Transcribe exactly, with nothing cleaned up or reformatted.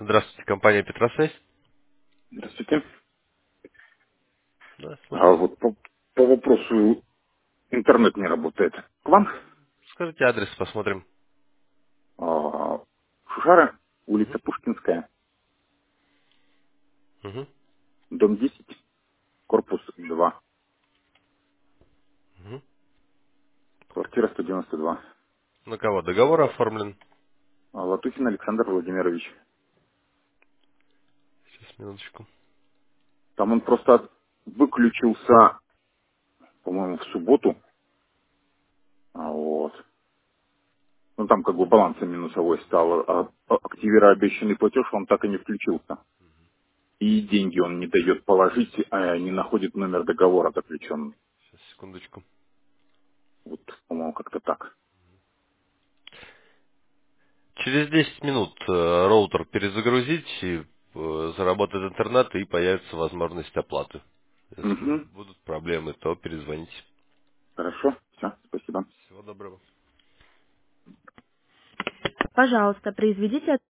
Здравствуйте, компания Петросвязь. Здравствуйте. Да, А слушаю. вот по, по вопросу интернет не работает. К вам? Скажите адрес, посмотрим. А, Шушара, улица Угу. Пушкинская, Угу. дом десять, корпус два, Угу. квартира сто девяносто два. На кого договор оформлен? А, Латухин Александр Владимирович. Сейчас, минуточку. Там он просто выключился, по-моему, в субботу. А вот. Ну там как бы баланс минусовой стал. А а активируя обещанный платеж, он так и не включился. И деньги он не дает положить, а не находит номер договора заключенный. Сейчас, секундочку. Вот, по-моему, как-то так. Через десять минут э, роутер перезагрузить, и э, заработает интернет, и появится возможность оплаты. Если Угу. будут проблемы, то перезвоните. Хорошо. Все, спасибо. Всего доброго. Пожалуйста, произведите